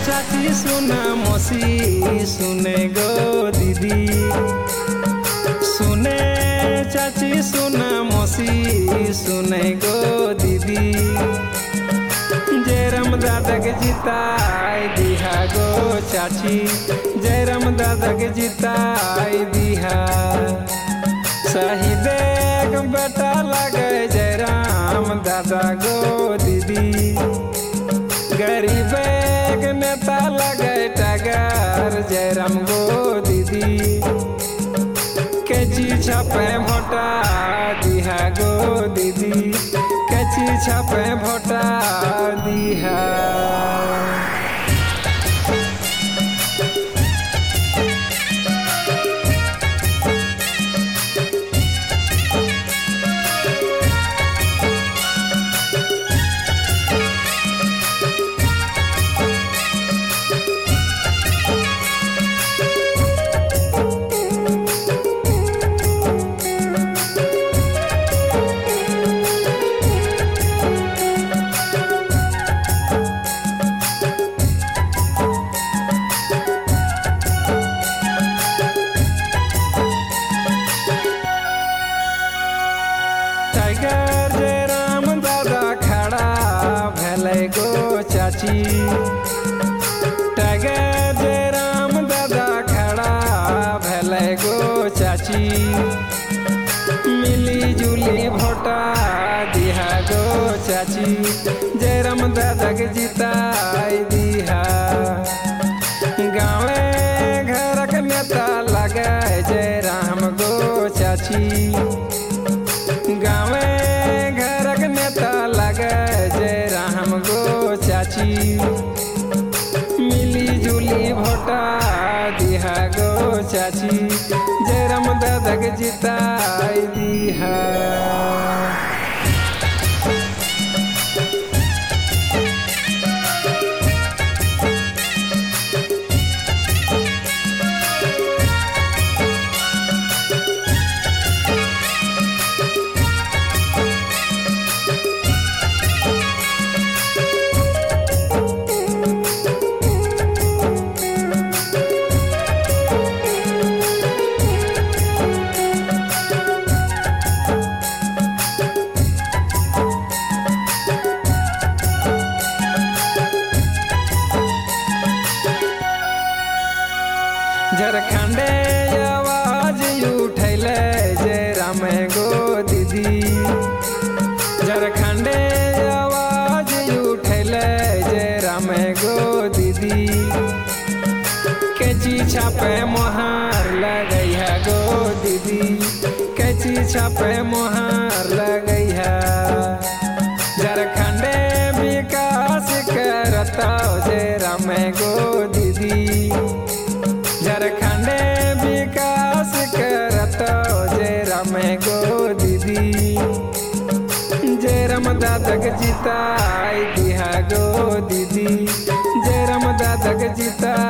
चाची सुना मौसी सुने गो दीदी, सुने चाची सुना मौसी सुने गो दीदी। जयराम दादा के जिताई दिहा गो चाची, जयराम दादा के जिताई दिहा। सही देख बेटा लगे जयराम दादा गो दीदी, गरीब नेता लगे टगर जयराम गो दीदी। कैची छापे भोटा दिहा गो दीदी, कैची छापे भोटा दिहा। टाइगर जयराम दादा खड़ा भले गो चाची, टाइगर जयराम दादा खड़ा भले गो चाची। मिली जुली भोटा दिहा गो चाची, जयराम दादा के जिताई दिहा। गाँवे घर के नेता लगे जयराम गो चाची, गाँवे घर के नेता लगे जयराम गो चाची। मिली जुली भोटा दिहा गो चाची, जयराम दादा के जिताई दिहा। झारखंडे आवाज उठैले जयराम गो दीदी, झारखंडे आवाज उठैले जयराम गो दीदी। कैची छापे मोहर लगई है गो दीदी, कैची छापे मोहर लगई है। झारखंडे विकास करता जयराम गो दीदी, झारखंडे विकास करता जयराम गो दीदी। जयराम दादा के जिताई दिहा गो दीदी, जयराम दादा के जिताई